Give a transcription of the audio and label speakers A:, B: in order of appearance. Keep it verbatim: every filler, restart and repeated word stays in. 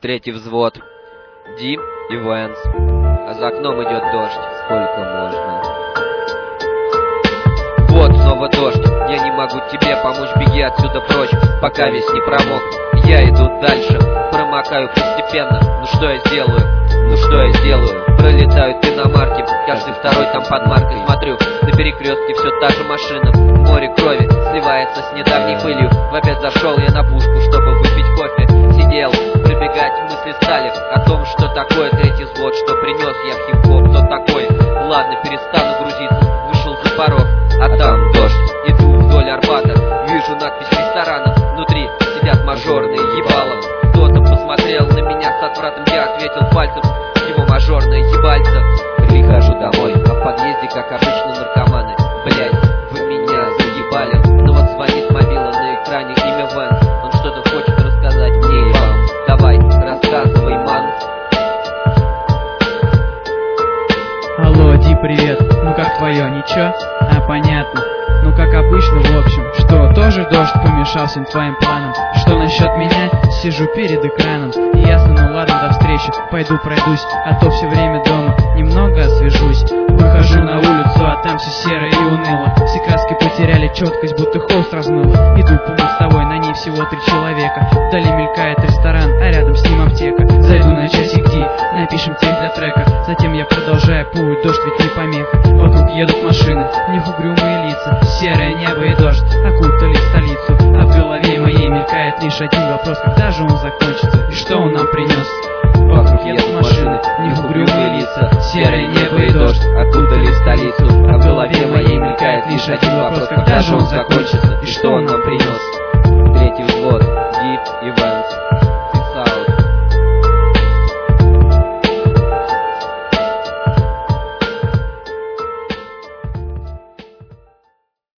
A: Третий взвод. Ди и Вэнс. А за окном идет дождь. Сколько можно? Вот снова дождь. Я не могу тебе помочь, беги отсюда прочь, пока весь не промок. Я иду дальше, промокаю постепенно. Ну что я сделаю? Ну что я сделаю? Пролетают иномарки, каждый второй там под маркой. Смотрю, на перекрестке все та же машина. Море крови сливается с недавней пылью. В обед зашел я на пушку, чтобы выпить кофе. Сидел, пробегать мысли стали о том, что такое третий взвод, что принес я в хип-хоп. Кто такой? Ладно, перестану грузиться. Вышел за порог, а там дождь. Иду вдоль Арбата, вижу надпись ресторана. Внутри сидят мажорные ебалом. Кто-то посмотрел на меня с отвратом, я ответил пальцем его мажорное ебальце. Прихожу домой, а в подъезде, как обычно, наркоманы. Блять, вы меня заебали. Ну вот звонит мобила на экране, имя Вэнс. Он что-то хочет рассказать мне и вам. Давай, рассказывай, ман.
B: Алло, Ди, привет. Ну как твое, ничего? А, понятно. Ну как обычно, в общем. Что, тоже дождь помешал всем твоим планам? Что насчет меня? Сижу перед экраном. И ясно, ну ладно, до встречи. Пойду пройдусь, а то все время дома. Немного освежусь. Выхожу на улицу, а там все серо и уныло. Все краски потеряли четкость, будто холст размыло. Иду по мостовой, на ней всего три человека. Вдали мелькает ресторан, а рядом с ним аптека. Зайду на часик, Ди, напишем текст для трека. Затем я продолжаю путь, дождь ведь не помеха. Вокруг едут машины, в них угрюмые лица. Серое небо и дождь окутали столицу. А в голове моей мелькает лишь один вопрос: когда же он закончится и что он нам принес? Вокруг едут машины, в них угрюмые лица. Серое небо и дождь окутали столицу. А в голове моей мелькает лишь один вопрос: когда же он закончится и что он нам принес?
A: Третий взвод. Ди и Вэнс.